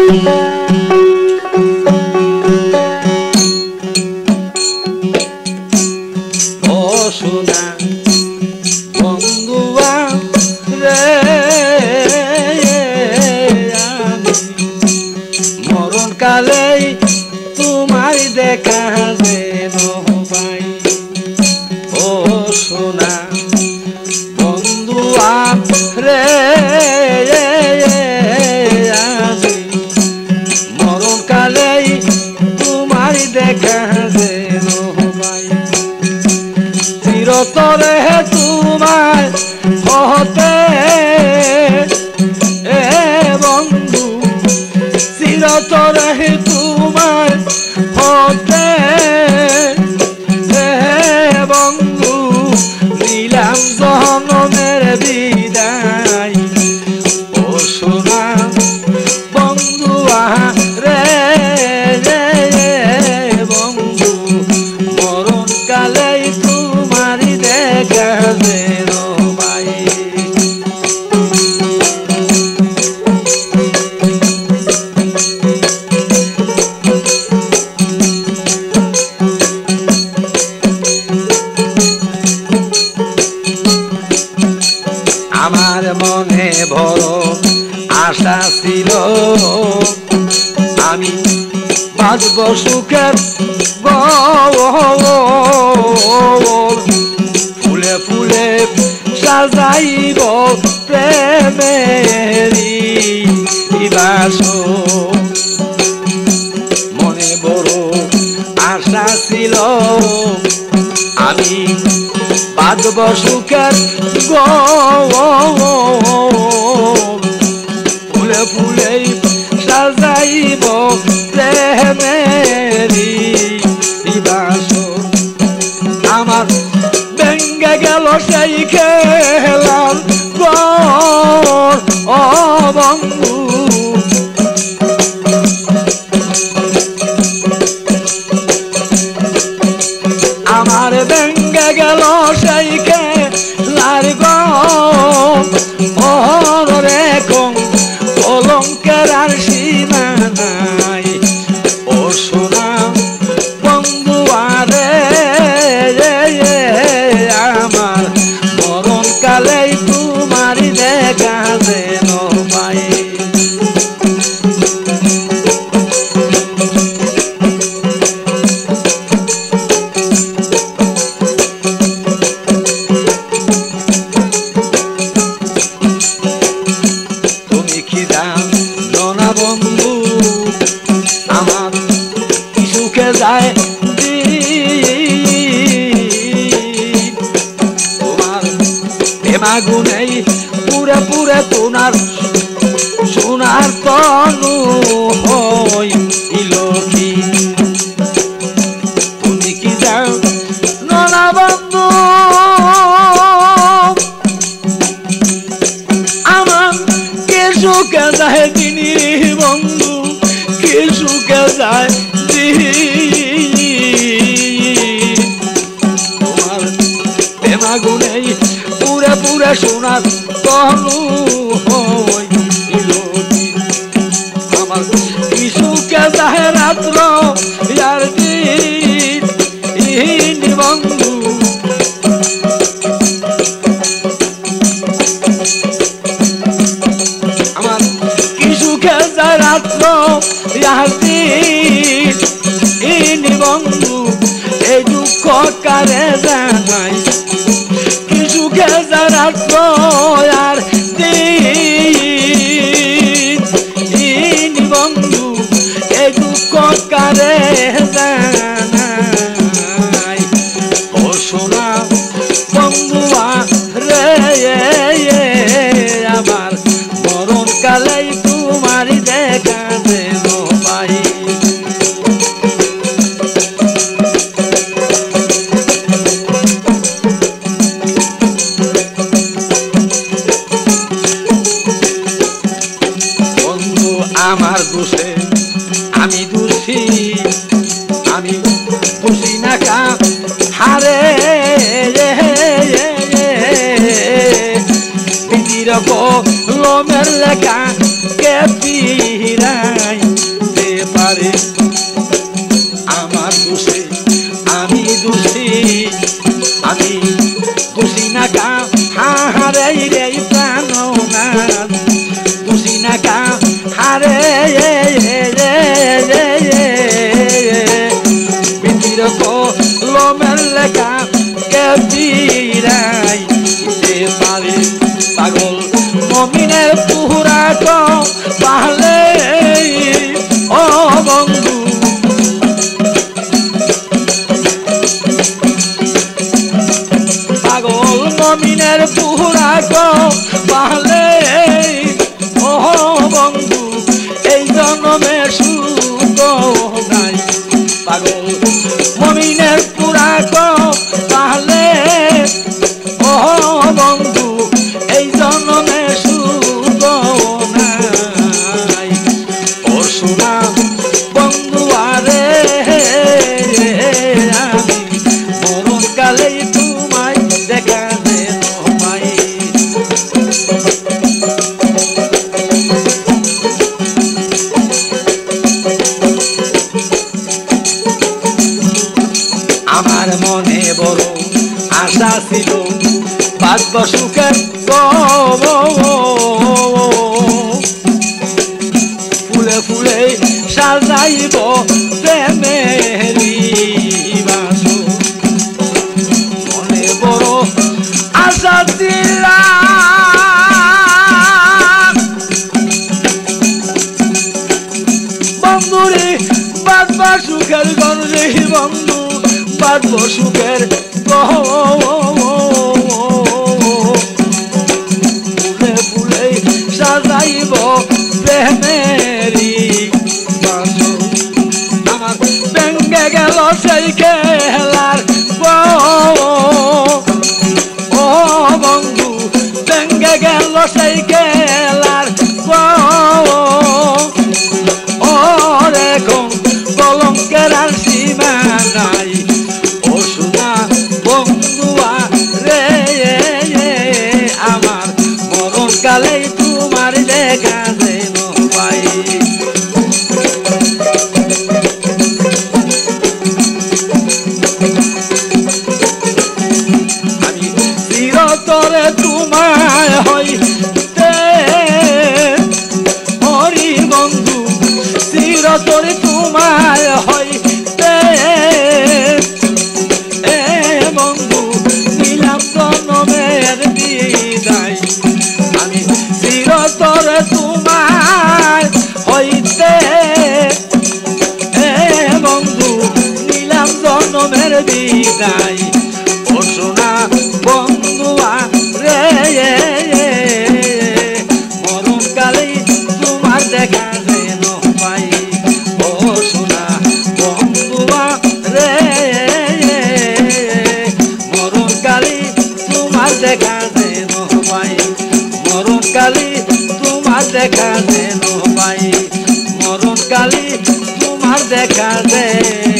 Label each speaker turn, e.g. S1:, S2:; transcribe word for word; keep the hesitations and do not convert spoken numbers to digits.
S1: সোনা বন্ধুয়া রে আমি মরণ কালেই তোমায় দেখা যেন পাই। ও সোনা বন্ধুয়া রে আমি মরণ কালেই তোমায় দেখা যেন পাই। চিরতরে তোমায় হতে এ বন্ধু চিরতরে তোমায় হতে এ বন্ধু নিলাম জনমের বিদায়। ও সোনা বন্ধু রে বন্ধু মরণ কালেই তোমারি দেখা যেন পাই। আমার মনে বড় আশা ছিল আমি বাঁচব সুখের ফুলে ফুলে সাজাইব প্রেমেরি বাসর। মনে বড় আশা ছিল আমি বাঁচব সুখের ফুলে ফুলে সাজাইব প্রেমেরি বাসর। আমার ভেঙ্গে গেল সেই খেলার ঘর ও বন্ধু আমার ভেঙ্গে গেল সেই খেলার ঘর রে কলঙ্কের আর সীমা নাই। ও সোনা বন্ধু আরে আমার মরণ কালেই তোমারি দেখা যেন পাই। তুমি কি জানো না বন্ধু আমার কি সুখে যায় তোমার প্রেমাগুনেই পুরে পুরে তোমার সোনার তনু হইল কি। তুমি কি জানো না বন্ধু আমার কে সুখে যায় তিনি বন্ধু কে সুখে যায় তোমার প্রেমাগুনেই পুরে পুরে সোনার তনু হইল আমার কি সুখে যায় রাত্র আর দিন বন্ধু। আমার কি সুখে যায় রাত্র আর দিন বন্ধু এই দুঃখ কারে জানাই। কি সুখে যায় রাত্র আর দিন বন্ধু এই দুঃখ কারে জানাই। ও সোনা বন্ধু রে আমার মরণ কালেই তোমারি দেখা যেন পাই। বন্ধু আমার দোষে আমি দোষী আমি দোষী না কা হারে বিধির কলমের লেখা কে পিরাই। ফিরাই পারে পাগল মমিনের পুরা তো পাহলে ও বন্ধু পাগল মমিনের পুরা তো পাহলে ও বন্ধু এই জন্মে সুখ নাই পাগল মমিনের পুরা তো পাহলে ও বন্ধু এই জন্মে সুখ নাই ও সোনা বন্ধু আরে আমি মরণ কালেই তোমায় দেখা যেন পাই আমার মনে বড় আশা ছিল বাঁচব সুখের ফুলে ফুলে সাজাইব প্রেমেরি বাসর মনে বড় আশা ছিল বন্ধুরে বাঁচব সুখের গঞ্জে বন্ধু বাঁচব সুখের ফুলে ফুলে সাজাইব প্রেমেরি বাসর আমার ভেঙ্গে গেল সেই খেলার ও বন্ধু ভেঙ্গে গেল সেই খেলার ও রেখো কলঙ্কের আর সীমা নাই ও সোনা বন্ধুয়া রে আমার মরণ কালেই তোমার দেখা যেন পাই আমি চিরতরে তোমায় হইতে হরি বন্ধু চিরতরে তোমায় হইতে এ বন্ধু নিলাম জন্মের বিদায় আমি চিরতরে তোমায় হইতে এ বন্ধু নিলাম জন্মের বিদায় ও সোনা বন্ধুয়া রে মরণ কালেই তোমার দেখা যেন পাই ও সোনা বন্ধুয়া রে মরণ কালেই তোমার দেখা যেন পাই মরণ কালেই তোমার দেখা যেন পাই মরণ কালেই তোমার দেখা যেন